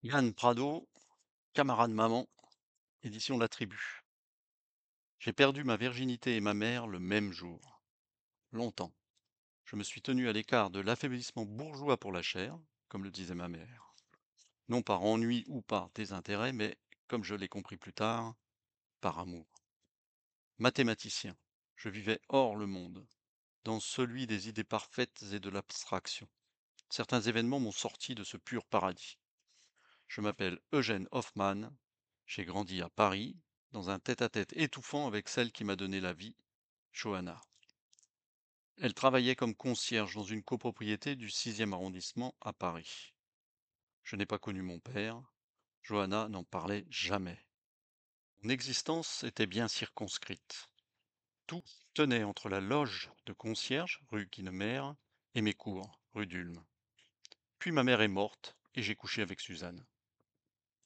Yann Prado, camarade maman, édition La Tribu. J'ai perdu ma virginité et ma mère le même jour. Longtemps. Je me suis tenu à l'écart de l'affaiblissement bourgeois pour la chair, comme le disait ma mère. Non par ennui ou par désintérêt, mais, comme je l'ai compris plus tard, par amour. Mathématicien, je vivais hors le monde, dans celui des idées parfaites et de l'abstraction. Certains événements m'ont sorti de ce pur paradis. Je m'appelle Eugène Hoffmann, j'ai grandi à Paris, dans un tête-à-tête étouffant avec celle qui m'a donné la vie, Johanna. Elle travaillait comme concierge dans une copropriété du 6e arrondissement à Paris. Je n'ai pas connu mon père, Johanna n'en parlait jamais. Mon existence était bien circonscrite. Tout tenait entre la loge de concierge, rue Guinemer, et mes cours, rue d'Ulm. Puis ma mère est morte et j'ai couché avec Suzanne.